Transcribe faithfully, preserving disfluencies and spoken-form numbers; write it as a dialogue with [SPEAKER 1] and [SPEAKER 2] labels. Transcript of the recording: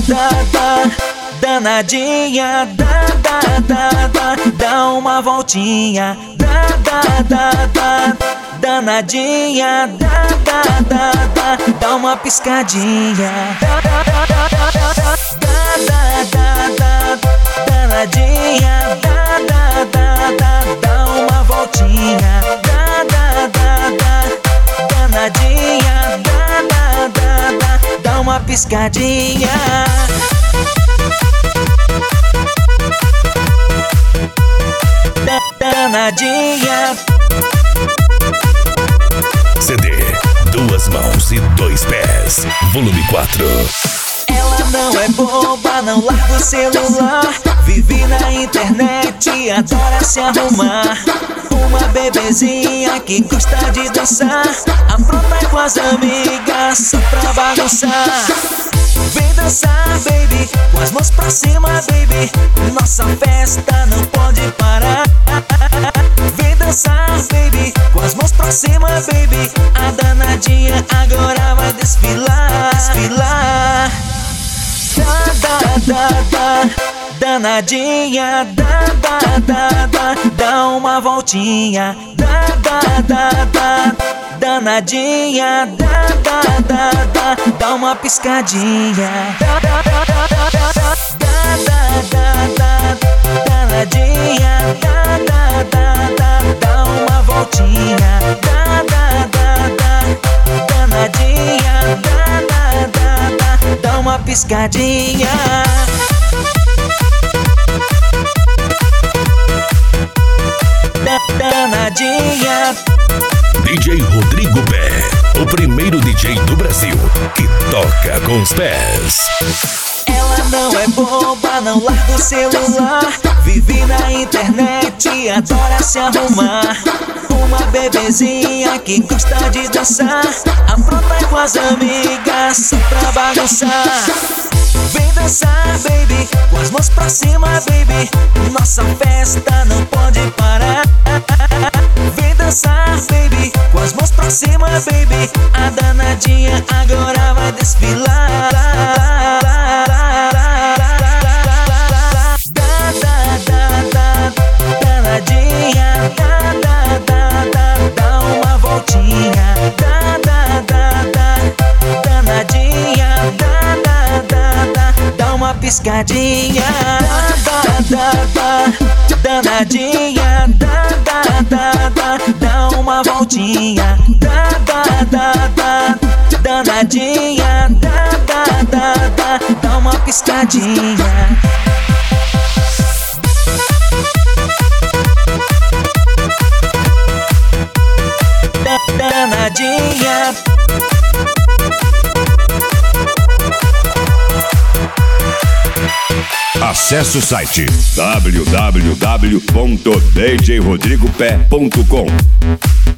[SPEAKER 1] da, da, danadinha, da, da, da, da, dá uma voltinha, da, da, da, da, danadinha, da, da, da, da, dá uma piscadinha, da, da, da, da, da, da, da, danadinha, da, da, da, da, dá uma voltinha, da, da, da, da, danadinha, da, da, da, da, dá uma piscadinha. Danadinha.
[SPEAKER 2] C D Duas Mãos e Dois Pés, volume quatro.
[SPEAKER 1] Ela não é boba, não larga o celular, vive na internet, adora se arrumar. Uma bebezinha que gosta de dançar, apronta com as amigas só pra bagunçar. Vem dançar, baby, com as mãos pra cima, baby, nossa festa não pode parar. Vem dançar, baby, com as mãos pra cima, baby, a danadinha agora vai desfilar, desfilar. Da, da, da, da, danadinha, da, da, da, da, dá uma voltinha, da, da, da, da, danadinha, da, da, da, da, dá uma piscadinha, da, da, da, da, da, da, da, da, danadinha, da, da, da, da, dá uma voltinha, da, da, da, da, danadinha, da, da, da, da, dá uma piscadinha. Danadinha.
[SPEAKER 2] D J Rodrigo Pé, o primeiro D J do Brasil que toca com os pés.
[SPEAKER 1] Ela não é boba, não larga o celular, vive na internet, adora se arrumar. Uma bebezinha que gosta de dançar, apronta com as amigas só pra bagunçar. Vem dançar, baby, com as mãos pra cima, baby, nossa festa não pode parar. Vem dançar, baby, com as mãos pra cima, baby, a danadinha agora vai desfilar. Da, da, da, da, danadinha, da, da, da, da, dá uma voltinha, da, da, da, da, danadinha, da, da, da, da, dá uma piscadinha, da, da, da, danadinha, da, da, da, da, dá uma voltinha, da, da, da, da, danadinha, da, da, da, da, dá uma piscadinha. Danadinha.
[SPEAKER 3] Acesse o site w w w ponto d j rodrigo pé ponto com.